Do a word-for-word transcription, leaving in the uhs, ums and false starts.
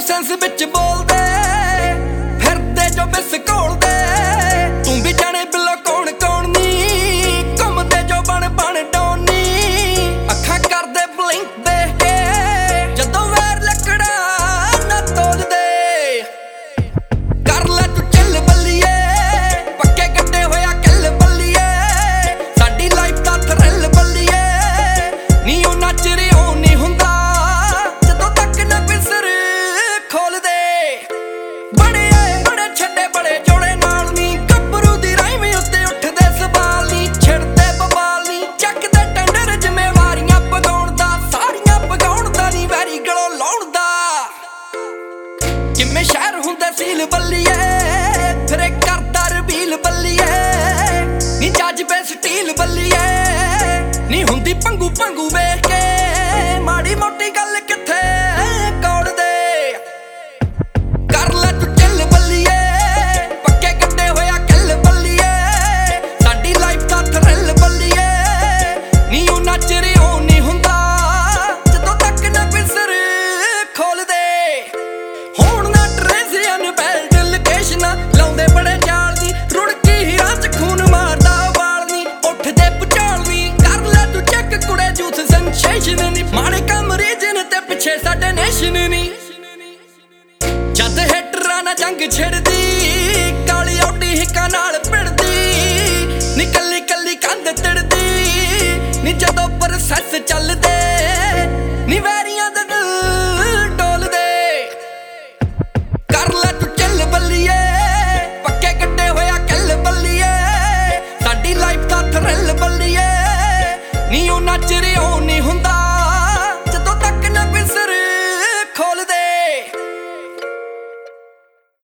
sense ਵਿੱਚ ਬੋਲਦੇ ਫਿਰਦੇ ਜੋ ਬਿਸ ਘੋਲਦੇ ਤੂੰ ਵੀ ਜਾਣੇ ਬਿੱਲੋ ਕੌਣ ਕੌਣ ਨੀ ਘੁੰਮਦੇ ਜੋ ਬਣ ਬਣ ਡੋਨੀ ਅੱਖਾਂ ਕਰਦੇ ਬਲਿੰਕ ਦੇਖ ਕੇ ਜਦੋਂ ਵੈਰ ਲੱਕੜਾ ਨਾ ਤੋਲਦੇ ਕਰ ਲੈ ਤੂੰ ਚੱਲ ਬੱਲੀਏ ਪੱਕੇ ਕੱਟੇ ਹੋਇਆ ਕਿੱਲ ਬੱਲੀਏ ਸਾਡੀ ਲਾਈਫ ਦਾ ਥਰਿਲ ਬੱਲੀਏ ਨੀ ਉਹ ਨੱਚ ਰਿਓ ਨੀ ਹੁੰਦਾ ਜਦੋਂ ਤੱਕ ਨਾ ਬਿਸਰ ਖੋਲਦੇ ਬੜੇ ਆਏ ਬੜੇ ਛੱਡੇ ਬੜੇ ਜੋੜੇ ਨਾਲ ਨੀ ਗੱਭਰੂ ਦੀ ਰਾਈਮ ਉੱਤੇ ਉੱਠਦੇ ਸਵਾਲ ਨੀ ਛਿੜਦੇ ਬਵਾਲ ਨੀ ਚੱਕਦੇ ਟੈਂਡਰ ਜ਼ਿੰਮੇਵਾਰੀਆਂ ਪਗਾਉਣ ਦਾ ਸਾਰੀਆਂ ਪਗਾਉਣ ਦਾ ਨੀ ਵੈਰੀ ਗਲੋਂ ਲਾਉਣ ਦਾ ਕਿਵੇਂ ਸ਼ਹਿਰ ਹੁੰਦਾ ਸੀਲ ਬੱਲੀਏ ਫਿਰੇ ਕਰਦਾ ਰਬੀਲ ਬੱਲੀਏ ਨੀ ਜੱਜਬੇ ਸਟੀਲ ਬੱਲੀਏ ਨੀ ਹੁੰਦੀ ਪੰਗੂ ਪੰਗੂ ਵੇਖ ਕੇ ਮਾੜੀ ਮੋਟੀ ਗੱਲ ਕਿੱਥੇ ਕੋੜਦੇ ਕਰ ਲੈ ਤੂੰ ਚੱਲ ਬੱਲੀਏ ਪੱਕੇ ਕੱਟੇ ਹੋਇਆ ਕਿੱਲ ਬੱਲੀਏ ਸਾਡੀ ਲਾਈਫ ਦਾ ਥਰਿਲ ਬੱਲੀਏ ਨੀ ਉਹ ਨੱਚ ਰਿਓ ਨੀ ਹੁੰਦਾ ਜਦੋਂ ਤੱਕ ਨਾ ਬਿਸਰ ਖੋਲਦੇ ਹੁਣ ਨਾ ਟਰੇਜ਼ੀਅਨ ਬੈਲਟ ਲੋਕੇਸ਼ਨਾਂ ਲਾਉਂਦੇ ਬੜੇ ਜਾਲ ਦੀ ਰੁੜਕੀ ਹੀਰਾਂ ਚ ਖੂਨ ਮਾਰਦਾ ਵਾਲ ਨੀ ਉੱਠਦੇ ਪੁਚਾਲ ਨੀ ਕਰ ਲੈ ਤੂੰ ਚੈੱਕ ਕੁੜੇ ਜੂਥ ਸੈਂਸੇਸ਼ਨ ਨੀ ਮਾੜੇ ਕੰਮ ਰੀਜਨ ਤੇ ਪਿੱਛੇ ਸਾਡੇ ਨੇਸ਼ਨ ਨੀ ਜਦ ਹਿੱਟਰਾਂ ਨਾਲ ਜੰਗ ਛਿੜਦੀ ਕਾਲੀ ਔਡੀ ਹਿੱਕਾਂ ਨਾਲ ਭਿੜਦੀ ਨੀ ਕੱਲੀ ਕੱਲੀ ਕੰਧ ਤਿੜਦੀ ਨੀ ਜਦੋਂ ਪ੍ਰੋਸੈਸ ਚੱਲਦੇ ਨੀ ਵੈਰੀਆਂ ਦਾ ਦਿਲ ਡੋਲਦੇ ਕਰ ਲੈ ਤੂੰ ਚੱਲ ਬੱਲੀਏ ਪੱਕੇ ਕੱਟੇ ਹੋਇਆ ਕਿੱਲ ਬੱਲੀਏ ਸਾਡੀ ਲਾਈਫ ਦਾ ਥਰਿਲ ਬੱਲੀਏ ਨੀ ਉਹ ਨੱਚ ਰਿਓ